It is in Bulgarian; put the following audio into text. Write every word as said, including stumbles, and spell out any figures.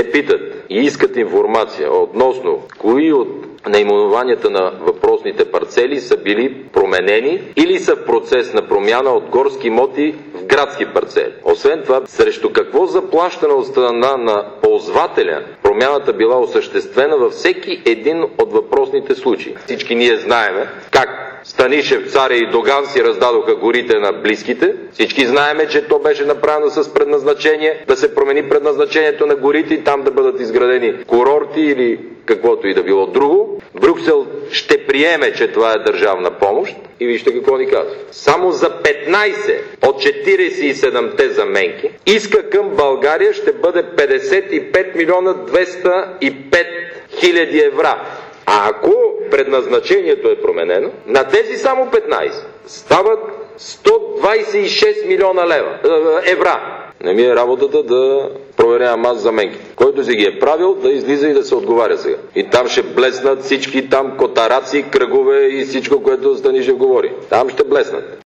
те питат и искат информация относно кои от наименованията на въпросните парцели са били променени или са в процес на промяна от горски имоти в градски парцели. Освен това, срещу какво заплащане от страна на ползвателя промяната била осъществена във всеки един от въпросните случаи. Всички ние знаеме как Станишев, Царя и Доган си раздадоха горите на близките. Всички знаеме, че то беше направено с предназначение да се промени предназначението на горите и там да бъдат изградени курорти или каквото и да било друго. Брюксел ще приеме, че това е държавна помощ и вижте какво ни казва. Само за петнайсет от четирийсет и седемте заменки иска към България ще бъде петдесет и пет милиона двеста и пет хиляди евра. А ако предназначението е променено, на тези само петнайсет стават сто двайсет и шест милиона лева, е, евра. Не ми е работата да проверявам аз заменките. Който си ги е правил, да излиза и да се отговаря сега. И там ще блеснат всички там котараци, кръгове и всичко, което Станишев говори. Там ще блеснат.